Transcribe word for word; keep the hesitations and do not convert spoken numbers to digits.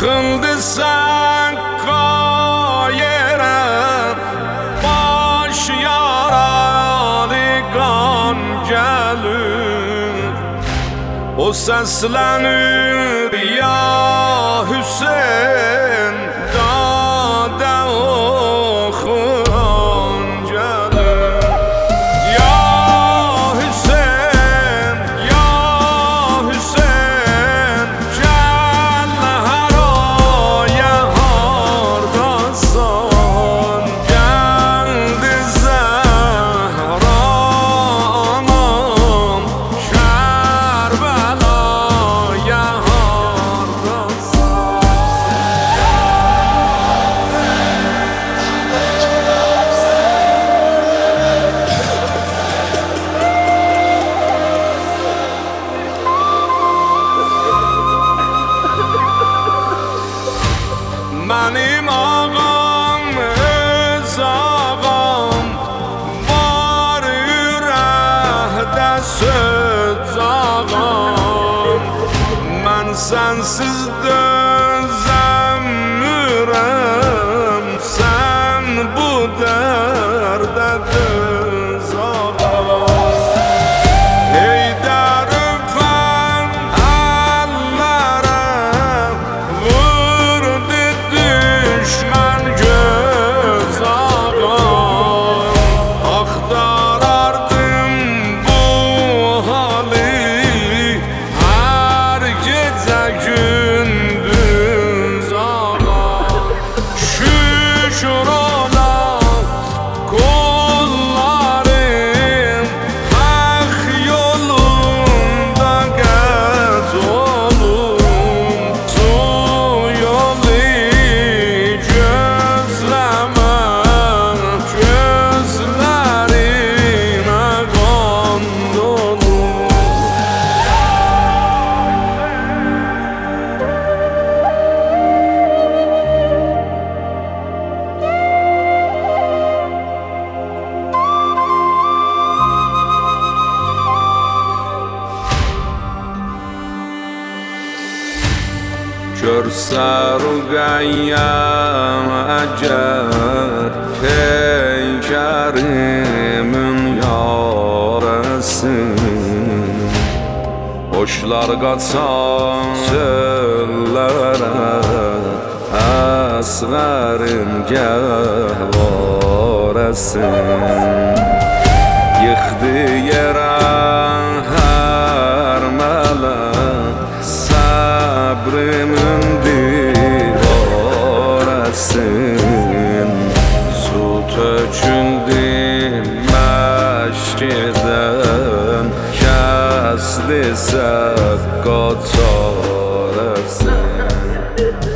Yıkıldı sakka yere, baş yaralı kan gelir. O seslenir ya Hüseyin, dade okuyan gelir. Ya Hüseyin, ya Hüseyin, gel haraya hardasan. Geldi Zehranam, Kerbelaya hardasan. Benim ağam öz ağam, var yürekte söz ağam. Ben sensiz dözemiyorum, sen bu derde döz ağam. Ey derüfen ellere, vurdu düşman göz ağam. Aktarardım bu hali her gece gündüz ağam. Şükür ola kullarım, hak yolunda gez olum. Tu yolu gözleme, gözlerine kan dolu. Görse Ruqayyem əgər peykərimin yarəsin, boşlar qaçan çöllərə, əsğərim gəhvarəsin. Yıxdı yerə hər mələk, sabrımın divarəsin. Su töküldü məşkidən, kəsdi səqqa çarəsin.